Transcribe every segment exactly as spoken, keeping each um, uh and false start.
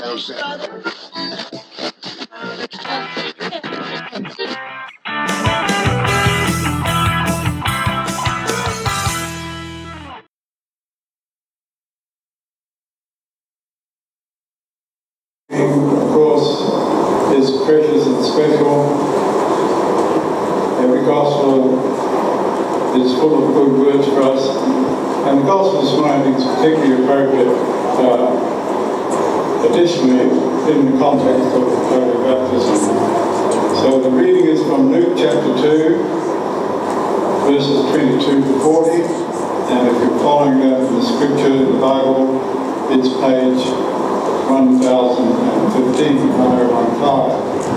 Of course, is precious and special. Every gospel is full of good words for us, and the gospel this morning is particularly appropriate, uh, additionally, in the context of holy baptism. So the reading is from Luke chapter two, verses twenty-two to forty, and if you're following that in the scripture, in the Bible, it's page one thousand fifteen, one oh one five.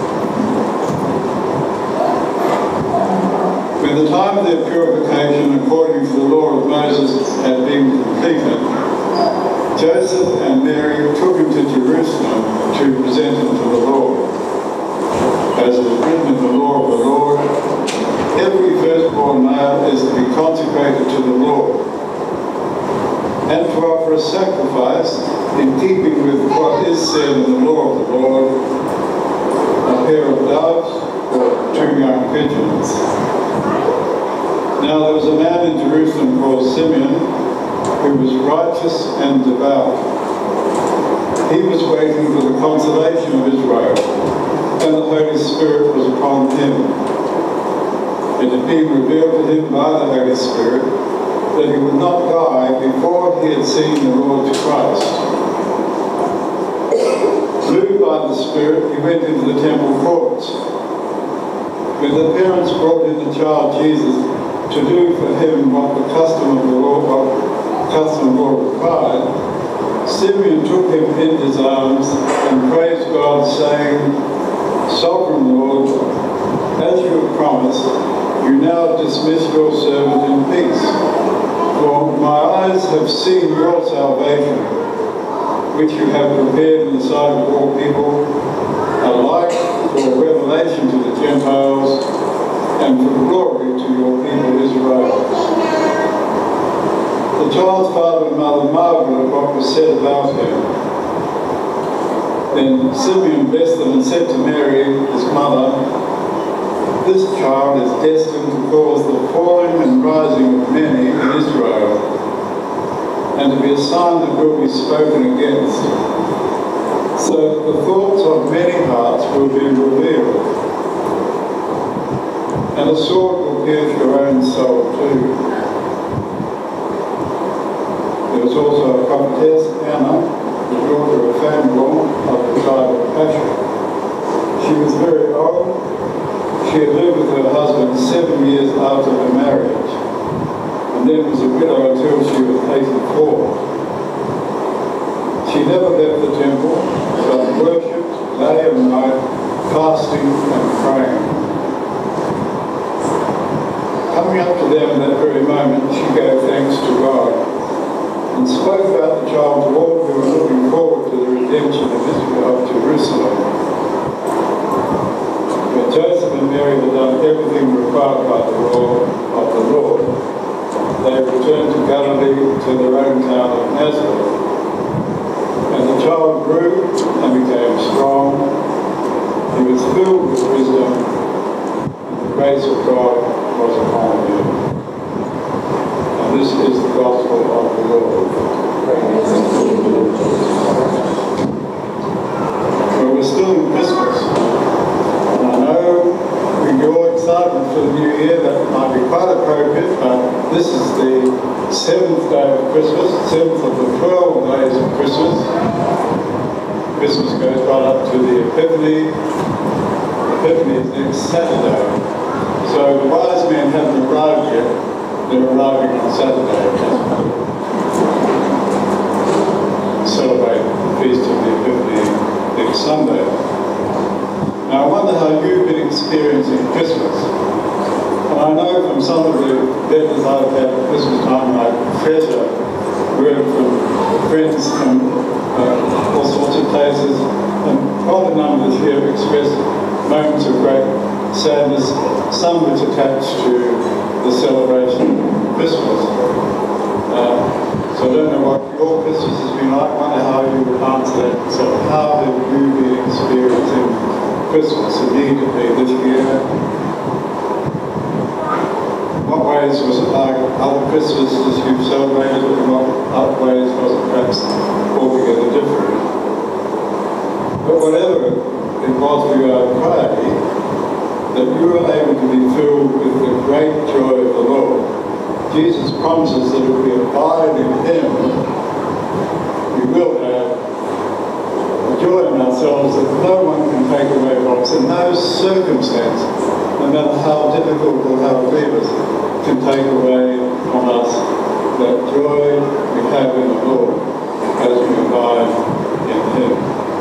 When the time of their purification according to the law of Moses had been completed, Joseph and Mary took him to Jerusalem to present him to the Lord. As is written in the law of the Lord, every firstborn male is to be consecrated to the Lord, and to offer a sacrifice in keeping with what is said in the law of the Lord, a pair of doves or two young pigeons. Now there was a man in Jerusalem called Simeon, who was righteous and devout. He was waiting for the consolation of Israel, and the Holy Spirit was upon him. It had been revealed to him by the Holy Spirit that he would not die before he had seen the Lord's Christ. Moved by the Spirit, he went into the temple courts. When the parents brought in the child Jesus to do for him what the custom of the law, what custom law required, Simeon took him in his arms and praised God, saying, "Sovereign Lord, as you have promised, you now dismiss your servant in peace. For my eyes have seen your salvation, which you have prepared in the sight of all people, a light for revelation to the Gentiles, and for glory to your people Israel." The child's father and mother marveled at what was said about him. Then Simeon blessed them and said to Mary, his mother, "This child is destined to cause the falling and rising of many in Israel, and to be a sign that will be spoken against, so that the thoughts of many hearts will be revealed. And a sword will pierce your own soul too." There was also a prophetess, Anna, the daughter of Phanuel of the tribe of Asher. She was very old. She had lived with her husband seven years after her marriage, and then was a widow until she was eighty-four. She never left the temple, but worshipped day and night, fasting and praying. Coming up to them at that very moment, she gave thanks to God and spoke about the child to all who were looking forward to the redemption of Israel, of Jerusalem. When Joseph and Mary had done everything required by the law of the Lord, they returned to Galilee, to their own town of Nazareth. And the child grew and became strong. He was filled with wisdom, and the grace of God was upon him. And this is the gospel of the Lord. Well, we're still in Christmas. And I know with your excitement for the new year, that might be quite appropriate, but this is the seventh day of Christmas, seventh of the twelve days of Christmas. Christmas goes right up to the Epiphany. Epiphany is next Saturday. So the wise men haven't arrived yet. They're arriving on Saturday. Celebrate the Feast of the Epiphany next Sunday. Now I wonder how you've been experiencing Christmas. And I know from some of the letters I've had at Christmas time, I treasure word from friends from uh, all sorts of places, and quite a number this year have expressed moments of great sadness, some which attached to the celebration of Christmas. Uh, so I don't know what your Christmas has been like. I wonder how you would answer that. So how Christmas immediately this year? What ways was it like other Christmases you've celebrated, and what other ways was it perhaps altogether different? But whatever it was, we are praying that you are able to be filled with the great joy of the Lord. Jesus promises that if we abide in Him, we will have a joy in ourselves that no one can take away from us, in no circumstance, no matter how difficult or how grievous, can take away from us that joy we have in the Lord as we abide in Him.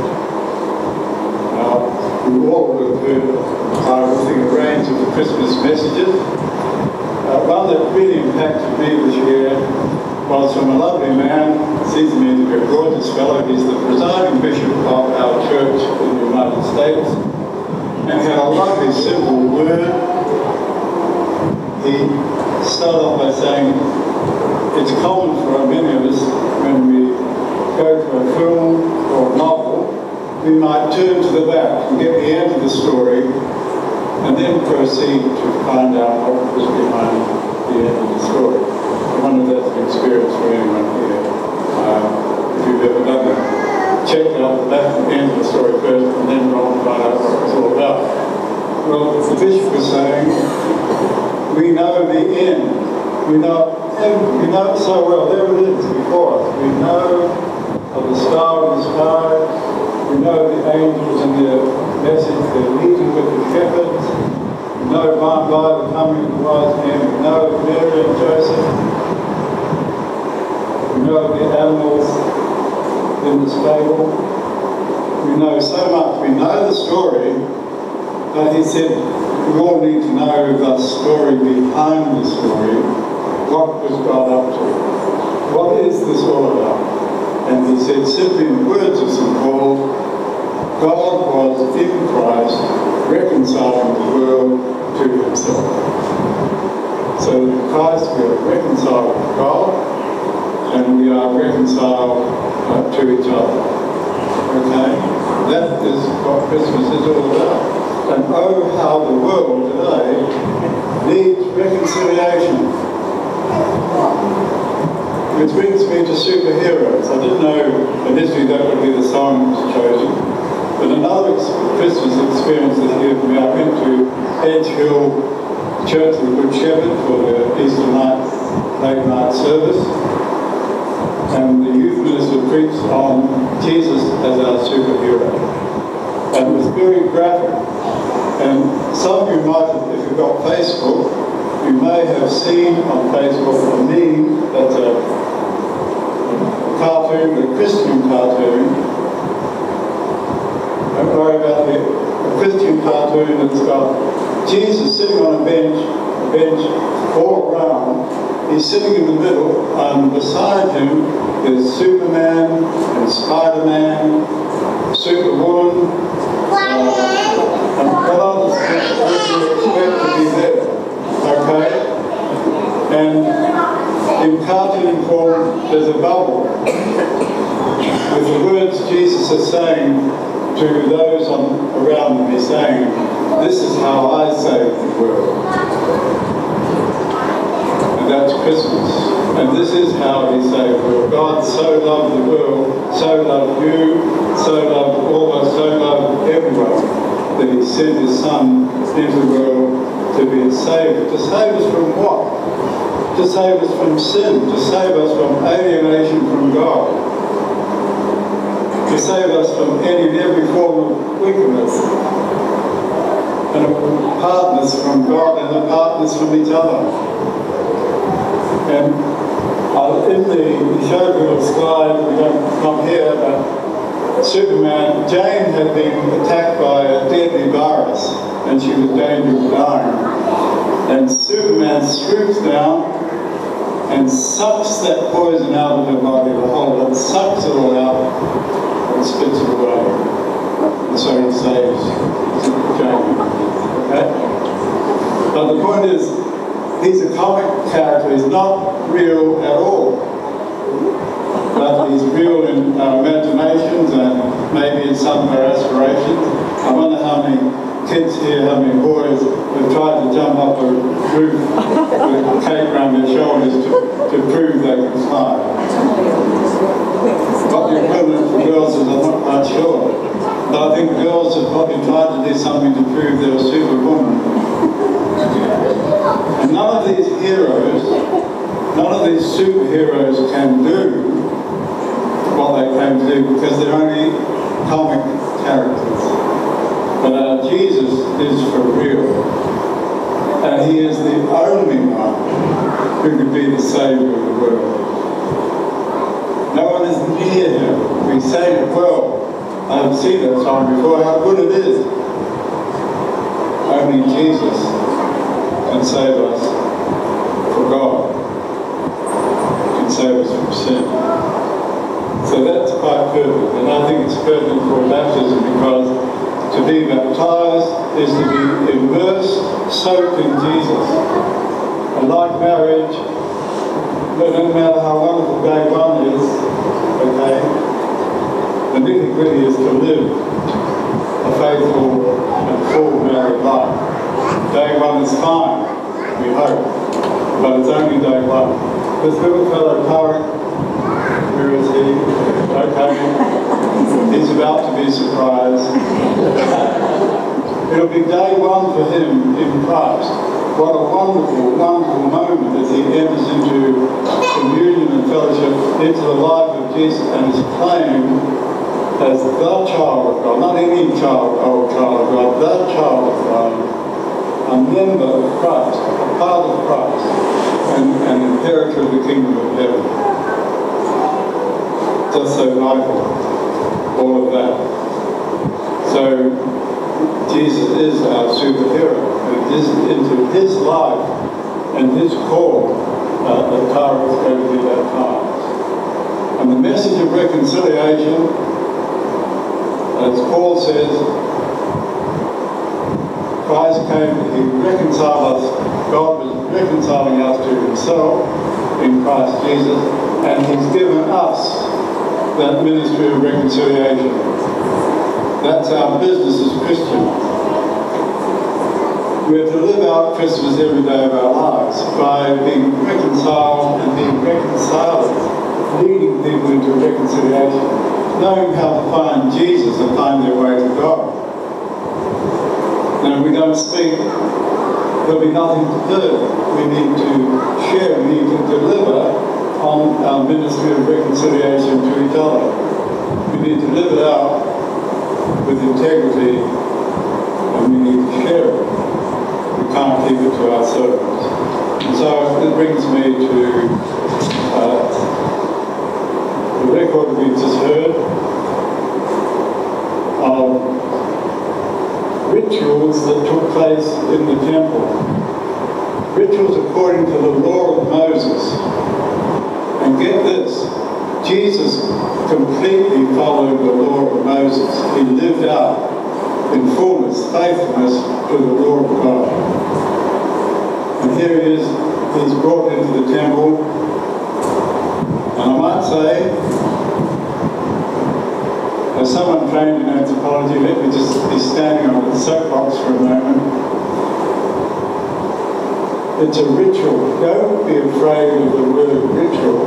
Now, we all have heard, I think, a range of the Christmas messages. Uh, one that really impacted me this year was from a lovely man, seems to me to be a gorgeous fellow. He's the presiding bishop of our church in the United States, and he had a lovely simple word. He started off by saying, it's common for many of us when we go to a film or a novel, we might turn to the back and get the end of the story and then proceed to find out what was behind the end of the story. I wonder if that's an experience for anyone here. Um, if you've ever done that, check out the back and end of the story first and then go on to find out what it's all about. Well, the bishop was saying, we know the end. We know, we know it so well. There it is before us. We know of the star in the sky. We know the angels and their message. They're meeting with the shepherds. We know by and by the coming of the wise men. We know of Mary and Joseph. We know of the animals in the stable. We know so much. We know the story. But he said, we all need to know the story behind the story. What was God up to? What is this all about? And he said, simply in the words of Saint Paul, God was in Christ reconciling the world to Himself. So in Christ we are reconciled to God, and we are reconciled uh, to each other. Okay? That is what Christmas is all about. And oh, how the world today needs reconciliation. Which brings me to superheroes. I didn't know initially that would be the song chosen, but another ex- Christmas experience this year for me, I went to Edge Hill Church of the Good Shepherd for the Easter night, late night service, and the youth minister preached on Jesus as our superhero. And it was very graphic. And some of you might have, if you've got Facebook, you may have seen on Facebook a meme that's a, a cartoon, a Christian cartoon. Don't worry about it. A Christian cartoon that's got Jesus sitting on a bench, a bench all around. He's sitting in the middle, and beside him is Superman and Spider-Man, Superwoman, Uh, and what others expect to be there, okay? And in cartoon form, there's a bubble with the words Jesus is saying to those on, around him. He's saying, this is how I save the world. And that's Christmas. And this is how He saved the world. God so loved the world, so loved you, so loved all of us, so loved everyone, that He sent His Son into the world to be a Saviour. To save us from what? To save us from sin. To save us from alienation from God. To save us from any and every form of wickedness. And apartness from God and apartness from each other. And uh, in the, the showed a little slide, we don't come here, but Superman, Jane had been attacked by a deadly virus and she was in danger of dying. And Superman swoops down and sucks that poison out of her body, the whole lot, sucks it all out and spits it away. And so he saves Jane. Okay? But the point is, he's a comic character. He's not real at all. But he's real in our imaginations and maybe in some of our aspirations. I wonder how many kids here, how many boys have tried to jump up a roof with a cake around their shoulders to, to prove they can fly. What the equivalent for girls is, I'm not quite sure. But I think girls have probably tried to do something to prove they're a superwoman. And none of these heroes, none of these superheroes can do what they claim to do because they're only comic characters. But our Jesus is for real. And he is the only one who could be the Saviour of the world. No one is near him. We say, well, I haven't seen that song before, how good it is. Only Jesus can save us for God. Can save us from sin. So that's quite perfect. And I think it's perfect for baptism because to be baptized is to be immersed, soaked in Jesus. And like marriage, no matter how wonderful day one is, okay, the nitty-gritty is to live a faithful and full married life. Day one is fine, we hope, but it's only day one. This little fellow Tarek, where is he? Okay, he's about to be surprised. It'll be day one for him in Christ. What a wonderful, wonderful moment as he enters into communion and fellowship, into the life of Jesus and is claimed as the child of God, not any child, old child of God, the child of God, a member of Christ, a part of Christ, and an inheritor of the kingdom of heaven. Just so vital, all of that. So, Jesus is our superhero. It is into his life and his call uh, that Tara is going to be baptized. And the message of reconciliation, as Paul says, Christ came, he reconciled us, God was reconciling us to himself in Christ Jesus, and he's given us that ministry of reconciliation. That's our business as Christians. We're to live out Christmas every day of our lives by being reconciled and being reconcilers, leading people into reconciliation, knowing how to find Jesus and find their way to God. And if we don't speak, there'll be nothing to do. We need to share, we need to deliver on our ministry of reconciliation to each other. We need to live it out with integrity, and we need to share it. We can't keep it to ourselves. And so it brings me to uh, the record we just heard of rituals that took place in the temple. Rituals according to the law of Moses. And get this, Jesus completely followed the law of Moses. He lived out in fullness, faithfulness to the law of God. And here he is, he's brought into the temple. And I might say, as someone trained in anthropology, let me just be standing on the soapbox for a moment. It's a ritual. Don't be afraid of the word ritual,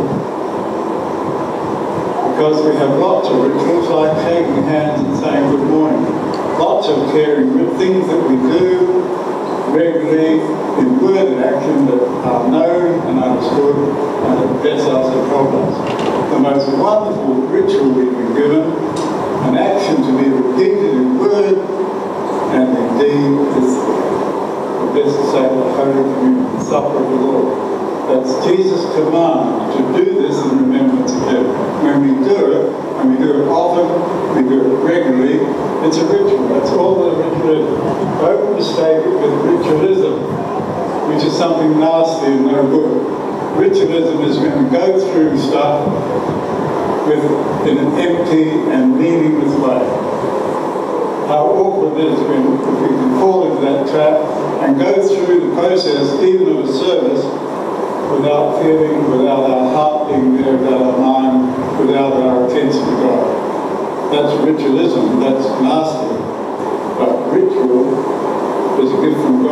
because we have lots of rituals like shaking hands and saying good morning. Lots of caring things that we do regularly in word and action that are known and understood and that bless us and help us. The most wonderful ritual we've been given, an action to be repeated in word and in deed, is the best say the Holy Communion, the supper of the Lord. That's Jesus' command to do this in remembrance of him. When we do it, and we do it often, we do it regularly, it's a ritual. That's all that a ritual is. Don't mistake it with ritualism, which is something nasty and no good. Ritualism is when we go through stuff with, in an empty and meaningless way. How awkward it is when if we can fall into that trap and go through the process, even of a service, without feeling, without our heart being there, without our mind, without our attention to God. That's ritualism, that's nasty.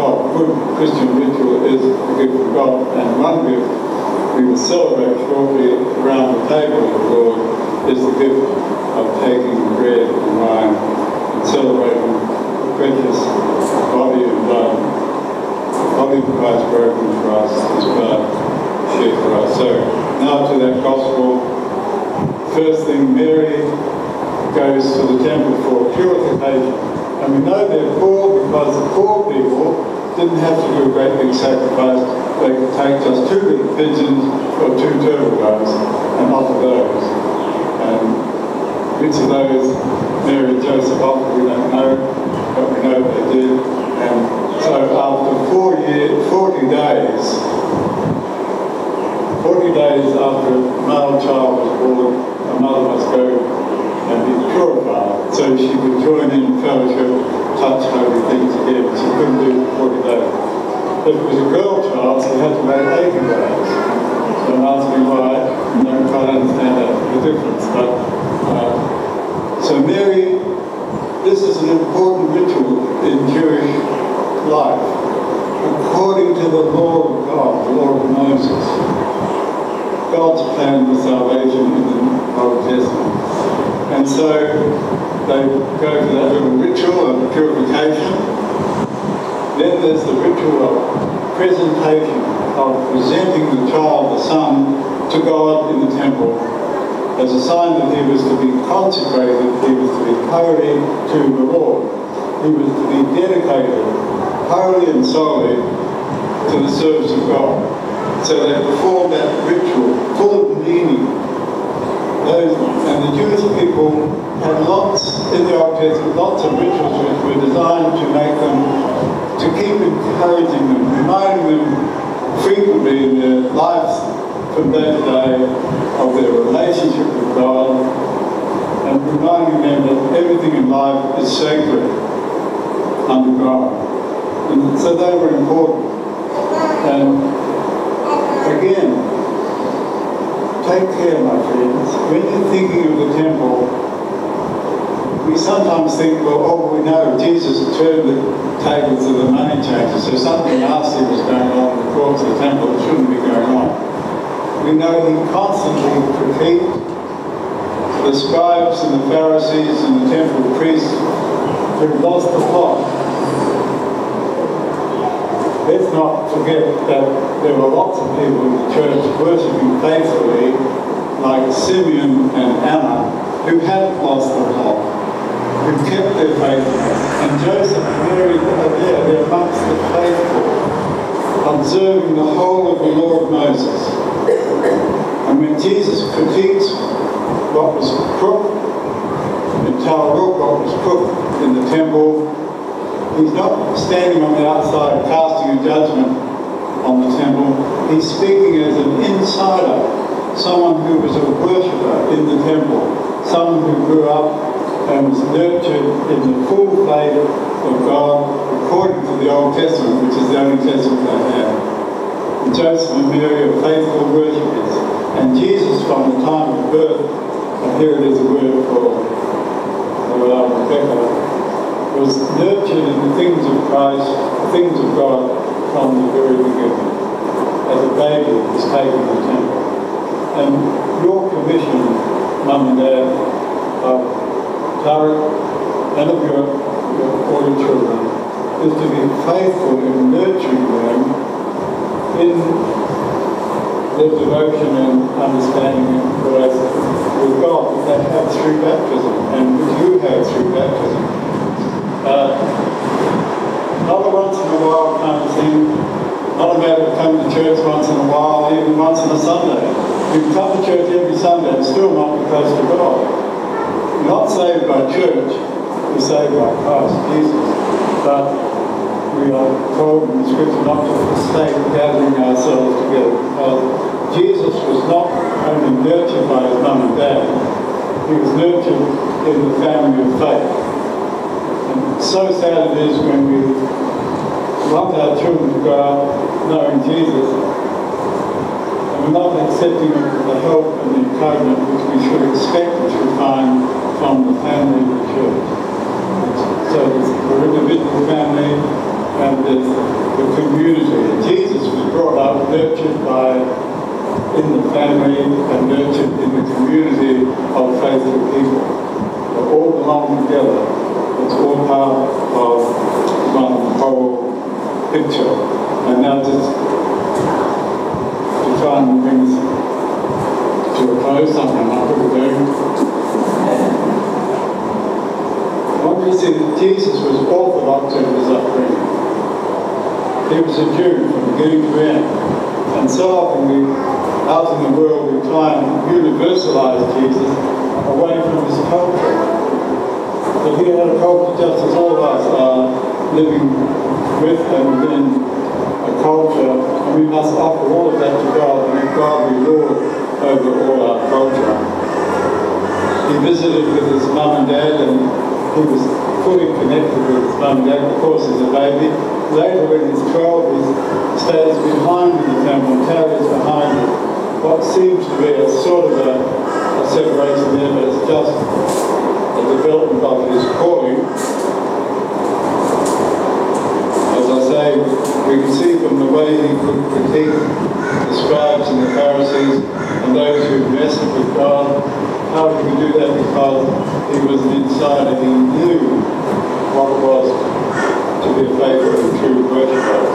God. Good Christian ritual is a gift from God, and one gift we will celebrate shortly around the table of the Lord is the gift of taking bread and wine and celebrating the precious body and blood. The body of Christ broken for us, his blood shed for us. So now to that gospel. First thing, Mary goes to the temple for purification. And we know they're poor because the poor people didn't have to do a great big sacrifice. They could take just two little pigeons or two turtle doves and offer those. And which of those Mary and Joseph offered, we don't know, but we know they did. And so after four years, forty days, forty days after a male child was born, a mother must go and be purified so she could join in fellowship, touch holy things again. She couldn't do it for forty days. If it was a girl child, she had to wait eighty days. So I'm asking why, I don't quite understand that, the difference. But, uh, so Mary, this is an important ritual in Jewish life, according to the law of God, the law of Moses. God's plan for salvation in the Old Testament. And so they go for that little ritual of purification. Then there's the ritual of presentation, of presenting the child, the son, to God in the temple as a sign that he was to be consecrated, he was to be holy to the Lord. He was to be dedicated wholly and solely to the service of God. So they performed that ritual full of meaning. Those, and the Jewish people had lots, in the Old Testament, lots of rituals which were designed to make them, to keep encouraging them, reminding them frequently in their lives from day to day of their relationship with God, and reminding them that everything in life is sacred under God. And so they were important. And again, take care, my friends. When you're thinking of the temple, we sometimes think, well, oh, we know Jesus turned the tables of the money changers, so something nasty was going on in the courts of the temple that shouldn't be going on. We know he constantly critiqued the scribes and the Pharisees and the temple priests who lost the plot. Let's not forget that there were lots of people in the church worshipping faithfully, like Simeon and Anna, who hadn't lost the plot, who kept their faithfulness. And Joseph and Mary are there, they're amongst the faithful, observing the whole of the law of Moses. And when Jesus critiques what was crooked, in Talmud, what was crooked in the temple, he's not standing on the outside casting a judgment on the temple. He's speaking as an insider, someone who was a worshipper in the temple, someone who grew up and was nurtured in the full faith of God according to the Old Testament, which is the only testament they had. And Joseph and Mary are faithful worshippers. And Jesus, from the time of birth, and here it is a word for uh, Rebecca, was nurtured in the things of Christ, the things of God, from the very beginning. As a baby, he was taken to the temple. And your commission, Mum and Dad, of Tarek, and of your, your, all your children, is to be faithful in nurturing them in their devotion and understanding and relationship with God that they have through baptism, and which you have through baptism. Uh, not a once in a while kind of thing, not about to come to church once in a while, even once on a Sunday. You can come to church every Sunday and still not be close to God. You're not saved by church, you're saved by Christ Jesus. But we are told in the scripture not to forsake gathering ourselves together, because Jesus was not only nurtured by his mum and dad, he was nurtured in the family of faith. And so sad it is when we want our children to grow up knowing Jesus, and we're not accepting the help and the encouragement which we should expect, which we find from the family of the church. So we're individual family, and is the community. Jesus was brought up, nurtured by, in the family, and nurtured in the community of faithful people. They all belong together. It's all part of one whole picture. And now just to try and bring this to a close, something like what we're doing. What we see that Jesus was orthodox in his upbringing. He was a Jew from beginning to end. And so often we, out in the world, we try and universalize Jesus away from his culture. But he had a culture just as all of us are living with and within a culture, and we must offer all of that to God and let God be Lord over all our culture. He visited with his mum and dad, and he was fully connected with his mum and dad, of course, as a baby. Later, when he's twelve, he stays behind in the temple, carries behind what seems to be a sort of a, a separation there, but it's just a development of his calling. As I say, we can see from the way he could critique the scribes and the Pharisees and those who messed with God, how he could do that because he was an insider. He knew what it was to be a faithful and true worshipper.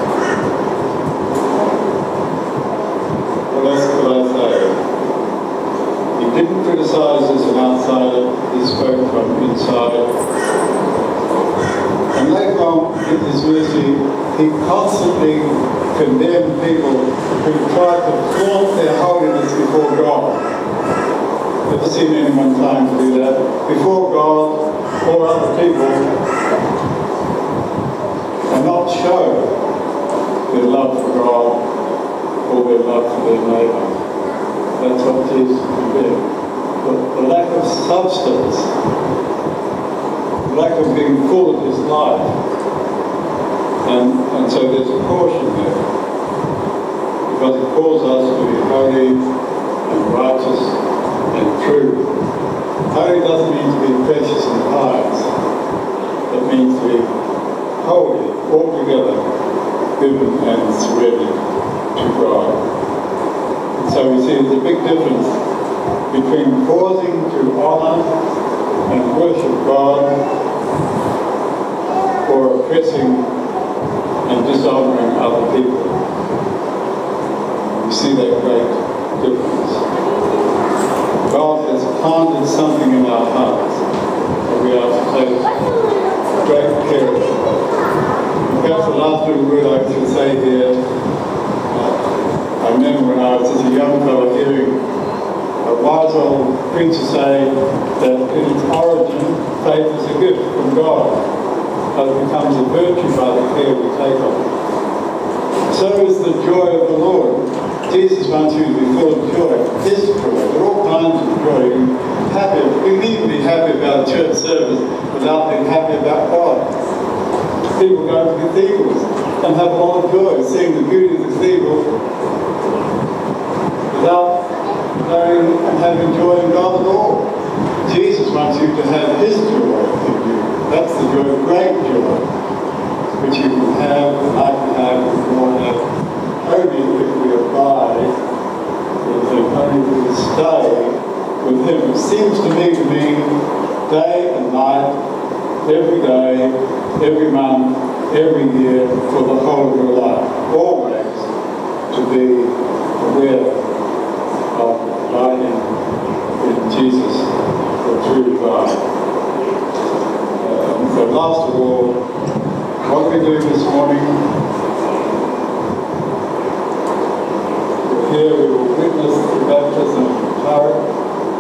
What else could I say? He didn't criticize as an outsider, he spoke from inside. And later on in his ministry, he constantly condemned people who tried to flaunt their holiness before God. Never seen anyone trying to do that. Before God or other people, and not show their love for God or their love for their neighbour. That's what Jesus would be. The, the lack of substance, the lack of being full of his life. And, and so there's a caution there. Because it calls us to be holy and righteous and true. Holy doesn't mean to be precious and pious. It means to be holy, altogether given and surrendered to God. And so we see there's a big difference between pausing to honour and worship God or oppressing and dishonouring other people. We see that great difference. God has planted something in our hearts that we are to take great care of. Perhaps the last little word I should say here, uh, I remember when I was just a young fellow hearing a wise old preacher say that in its origin, faith is a gift from God, but it becomes a virtue by the care we take of it. So is the joy of the Lord. Jesus wants you to be full of joy. His joy. There are all kinds of joy. You can be happy. You can even be happy about a church service without being happy about God. People go to cathedrals and have a lot of joy seeing the beauty of the cathedral without knowing and having joy in God at all. Jesus wants you to have his joy in you. That's the joy, great joy, which you can have, and I can have, and we all have, only if we abide with him, only if we stay with him. It seems to me to mean day and night, every day, every month, every year, for the whole of your life. Always to be aware of abiding in Jesus, the true God. Uh, so last of all, what we do this morning, we're here, we will witness the baptism of Tarek.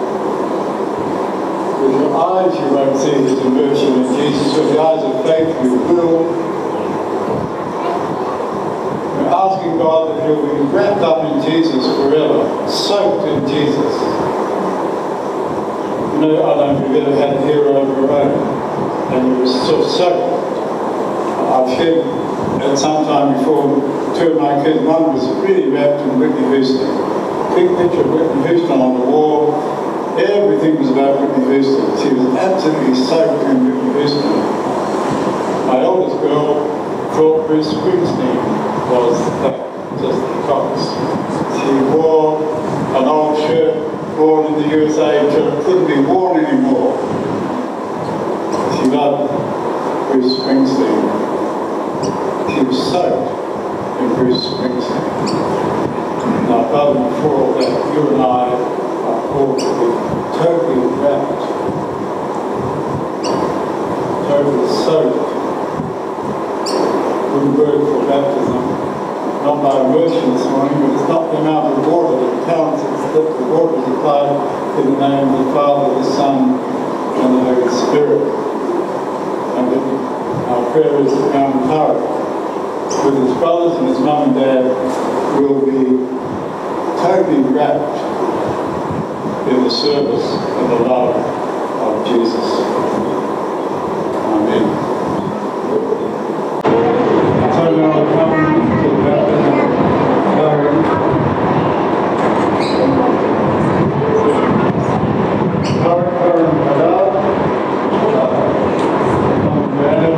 With your eyes you won't see his immersion in Jesus. With the eyes of faith you will. We're asking God that you'll be wrapped up in Jesus forever, soaked in Jesus. You know, I don't know if you've ever had a hero of your own, and you were so soaked. I've shared at some time before two of my kids. One was really wrapped in Whitney Houston. Big picture of Whitney Houston on the wall. Everything was about Whitney Houston. She was absolutely soaked in Whitney Houston. My oldest girl, thought Bruce Springsteen was that, just because. He wore an old shirt born in the U S A until it couldn't be worn anymore. She loved Bruce Springsteen. She was soaked in Bruce Springsteen. Now, brother, before all that, you and I are called to be totally wrapped, totally soaked. Good word for baptism. Not by immersion this morning, but it's not the amount of water that counts, it's that the water is applied in the name of the Father, the Son, and the Holy Spirit. And that our prayer is that Mount Tarek, with his brothers and his mum and dad, will be totally wrapped in the service and the love of Jesus. Amen. So now I come to the baptism of Tarek. Tarek Karim Hadad, Mum and Dad,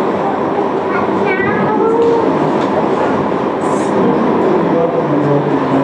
Thank you.